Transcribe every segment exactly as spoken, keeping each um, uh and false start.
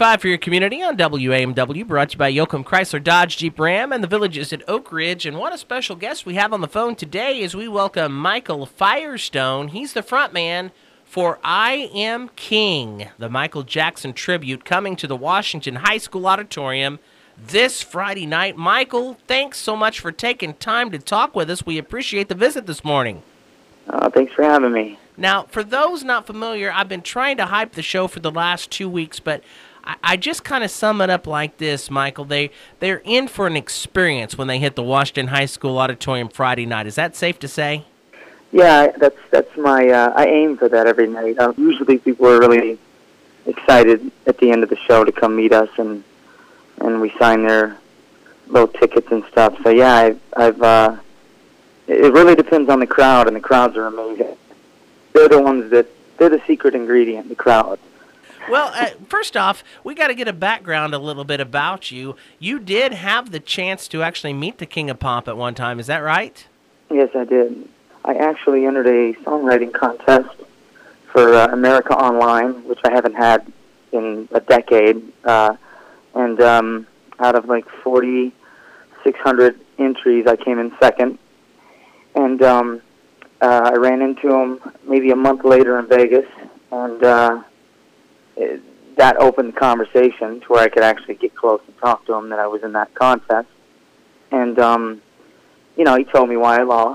five for your community on W A M W, brought to you by Yoakum Chrysler Dodge Jeep Ram and the Villages at Oak Ridge. And what a special guest we have on the phone today as we welcome Michael Firestone. He's the front man for I Am King, the Michael Jackson tribute, coming to the Washington High School Auditorium this Friday night. Michael, thanks so much for taking time to talk with us. We appreciate the visit this morning. Uh, thanks for having me. Now, for those not familiar, I've been trying to hype the show for the last two weeks, but I, I just kind of sum it up like this, Michael. They, they're in for an experience when they hit the Washington High School Auditorium Friday night. Is that safe to say? Yeah, that's that's my, uh, I aim for that every night. Uh, usually people are really excited at the end of the show to come meet us, and and we sign their little tickets and stuff. So yeah, I've, I've uh, it really depends on the crowd, and the crowds are amazing. They're the ones that, they're the secret ingredient, the crowd. Well, uh, first off, we got to get a background a little bit about you. You did have the chance to actually meet the King of Pop at one time, is that right? Yes, I did. I actually entered a songwriting contest for uh, America Online, which I haven't had in a decade. Uh, and um, out of like forty-six hundred entries, I came in second. And um, uh, I ran into him maybe a month later in Vegas, and uh, it, that opened the conversation to where I could actually get close and talk to him that I was in that contest. And, um, you know, he told me why I lost.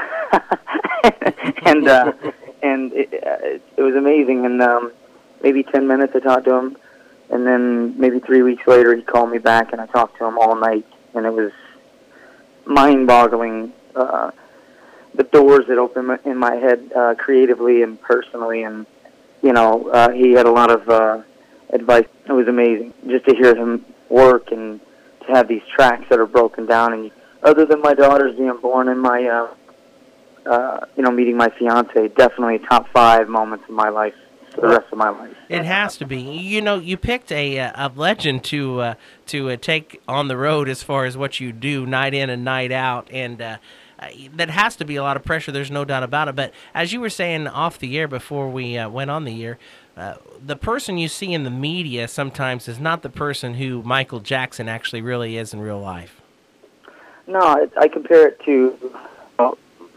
and uh, and it, it, it was amazing. And um, maybe ten minutes I talked to him, and then maybe three weeks later he called me back, and I talked to him all night, and it was mind-boggling, uh, the doors that opened in my head uh, creatively and personally. And, you know, uh, he had a lot of uh, advice. It was amazing just to hear him work and to have these tracks that are broken down. And other than my daughters being born and my uh, Uh, you know, meeting my fiance, definitely top five moments of my life for the rest of my life. It has to be. You know, you picked a a legend to uh, to uh, take on the road as far as what you do night in and night out, and uh, that has to be a lot of pressure. There's no doubt about it. But as you were saying off the air before we uh, went on the air, uh, the person you see in the media sometimes is not the person who Michael Jackson actually really is in real life. No, it, I compare it to. Well,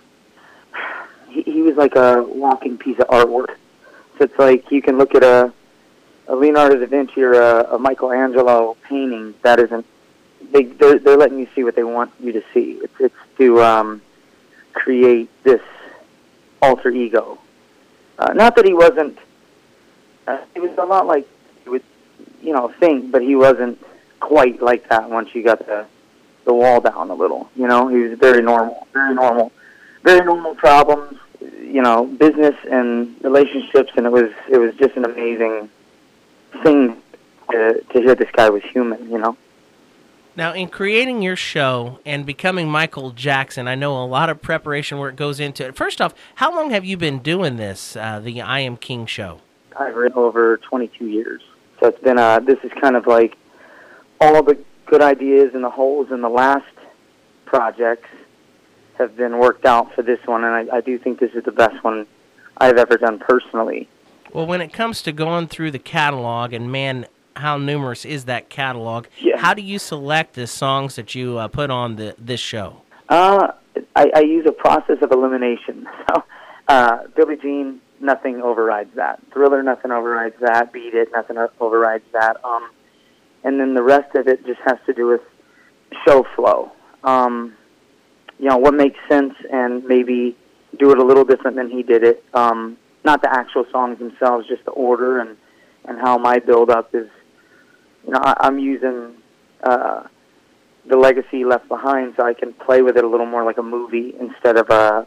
He, he was like a walking piece of artwork. So it's like you can look at a, a Leonardo da Vinci or a, a Michelangelo painting. That isn't. They they're, they're letting you see what they want you to see. It's it's to um, create this alter ego. Uh, not that he wasn't. Uh, it was a lot like he would, you know, think, but he wasn't quite like that once you got the the wall down a little. You know, he was very normal, very normal. Very normal problems, you know, business and relationships, and it was it was just an amazing thing to, to hear this guy was human, you know. Now, in creating your show and becoming Michael Jackson, I know a lot of preparation work goes into it. First off, how long have you been doing this, uh, the I Am King show? I've written over twenty-two years, so it's been uh, this is kind of like all the good ideas and the holes in the last projects have been worked out for this one, and I, I do think this is the best one I've ever done personally. Well, when it comes to going through the catalog, and man, how numerous is that catalog, yeah. How do you select the songs that you uh, put on the, this show? Uh, I, I use a process of elimination. So, uh, Billie Jean, nothing overrides that. Thriller, nothing overrides that. Beat It, nothing overrides that. Um, and then the rest of it just has to do with show flow. Um... You know, what makes sense, and maybe do it a little different than he did it. Um, not the actual songs themselves, just the order and, and how my build-up is. You know, I, I'm using uh, the legacy left behind so I can play with it a little more like a movie instead of a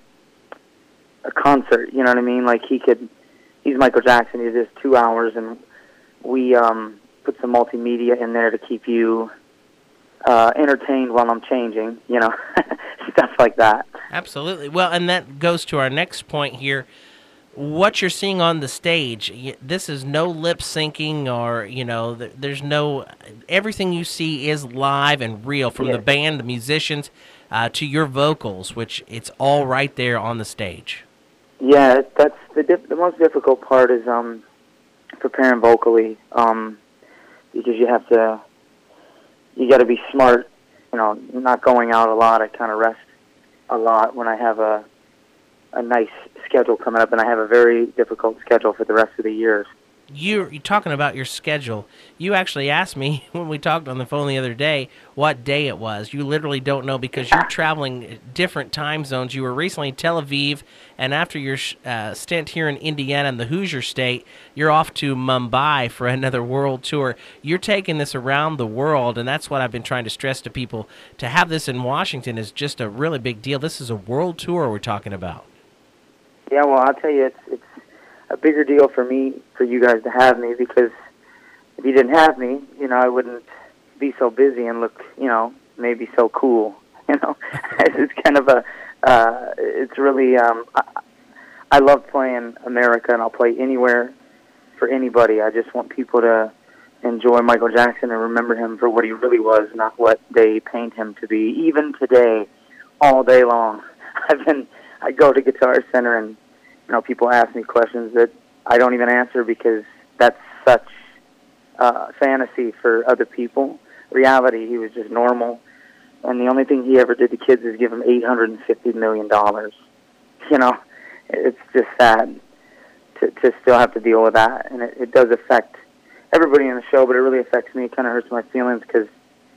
a concert. You know what I mean? Like he could, he's Michael Jackson. He's just two hours, and we um, put some multimedia in there to keep you uh, entertained while I'm changing. You know. Stuff like that. Absolutely. Well, and that goes to our next point here. What you're seeing on the stage, this is no lip syncing or, you know, there's no, everything you see is live and real, from yes. the band, the musicians, uh, to your vocals, which it's all right there on the stage. Yeah, that's the diff- the most difficult part is um, preparing vocally. Um, because you have to, you got to be smart, you know, not going out a lot. I kind of rest a lot when I have a, a nice schedule coming up, and I have a very difficult schedule for the rest of the years. You're, you're talking about your schedule. You actually asked me when we talked on the phone the other day what day it was. You literally don't know because you're traveling different time zones. You were recently in Tel Aviv, and after your uh, stint here in Indiana in the Hoosier State, you're off to Mumbai for another world tour. You're taking this around the world, and that's what I've been trying to stress to people. To have this in Washington is just a really big deal. This is a world tour we're talking about. Yeah, well, I'll tell you, it's it's a bigger deal for me, for you guys to have me, because if you didn't have me, you know, I wouldn't be so busy and look, you know, maybe so cool, you know. It's kind of a, uh, it's really, um, I, I love playing America, and I'll play anywhere for anybody. I just want people to enjoy Michael Jackson and remember him for what he really was, not what they paint him to be. Even today, all day long, I've been, I go to Guitar Center, and you know, people ask me questions that I don't even answer because that's such uh, fantasy for other people. Reality, he was just normal, and the only thing he ever did to kids is give them eight hundred fifty million dollars. You know, it's just sad to, to still have to deal with that, and it, it does affect everybody in the show, but it really affects me. It kind of hurts my feelings because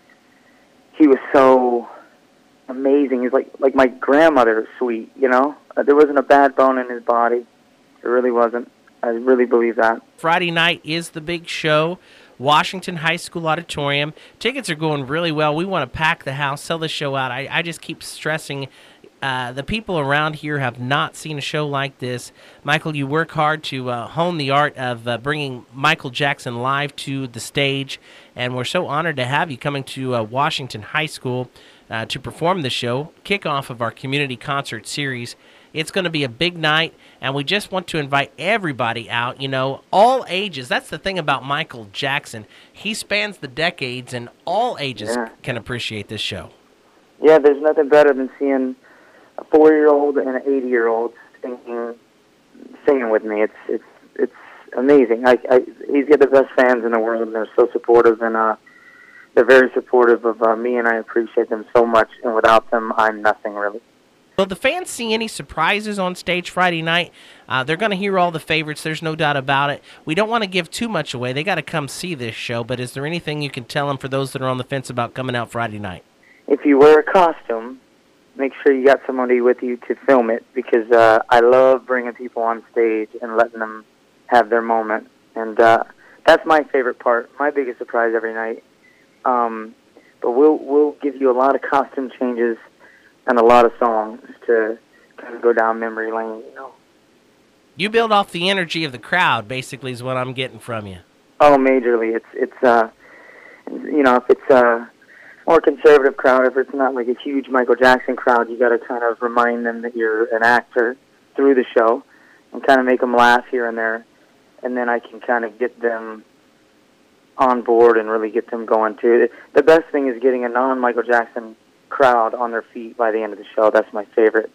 he was so amazing. He's like like my grandmother, sweet, you know? Uh, there wasn't a bad bone in his body. There really wasn't. I really believe that. Friday night is the big show, Washington High School Auditorium. Tickets are going really well. We want to pack the house, sell the show out. I, I just keep stressing uh, the people around here have not seen a show like this. Michael, you work hard to uh, hone the art of uh, bringing Michael Jackson live to the stage, and we're so honored to have you coming to uh, Washington High School uh, to perform the show, kickoff of our community concert series. It's going to be a big night, and we just want to invite everybody out, you know, all ages. That's the thing about Michael Jackson. He spans the decades, and all ages yeah. can appreciate this show. Yeah, there's nothing better than seeing a four-year-old and an eighty-year-old singing, singing with me. It's it's it's amazing. I, I he's got the best fans in the world, and they're so supportive, and uh, they're very supportive of uh, me, and I appreciate them so much. And without them, I'm nothing really. Will the fans see any surprises on stage Friday night? Uh, they're going to hear all the favorites. There's no doubt about it. We don't want to give too much away. They got to come see this show. But is there anything you can tell them for those that are on the fence about coming out Friday night? If you wear a costume, make sure you got somebody with you to film it, because uh, I love bringing people on stage and letting them have their moment. And uh, that's my favorite part, my biggest surprise every night. Um, but we'll we'll give you a lot of costume changes and a lot of songs to kind of go down memory lane, you know. You build off the energy of the crowd, basically, is what I'm getting from you. Oh, majorly. It's, it's uh, you know, if it's a more conservative crowd, if it's not like a huge Michael Jackson crowd, you got to kind of remind them that you're an actor through the show and kind of make them laugh here and there. And then I can kind of get them on board and really get them going, too. The best thing is getting a non-Michael Jackson crowd on their feet by the end of the show. That's my favorite.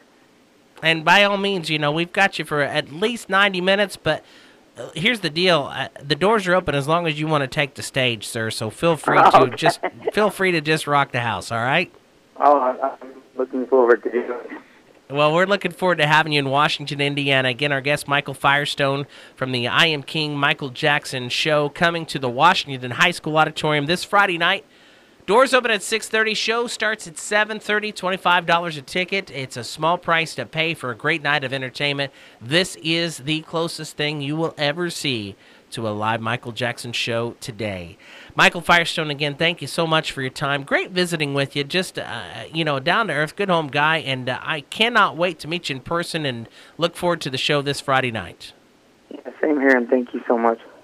And by all means, you know, we've got you for at least ninety minutes, but uh, here's the deal. Uh, the doors are open as long as you want to take the stage, sir, so feel free to okay. just feel free to just rock the house, all right? Oh, I'm looking forward to it. Well, we're looking forward to having you in Washington, Indiana. Again, our guest, Michael Firestone from the I Am King Michael Jackson Show, coming to the Washington High School Auditorium this Friday night. Doors open at six thirty. Show starts at seven thirty, twenty-five dollars a ticket. It's a small price to pay for a great night of entertainment. This is the closest thing you will ever see to a live Michael Jackson show today. Michael Firestone, again, thank you so much for your time. Great visiting with you. Just, uh, you know, down-to-earth, good home guy, and uh, I cannot wait to meet you in person and look forward to the show this Friday night. Yeah, same here, and thank you so much.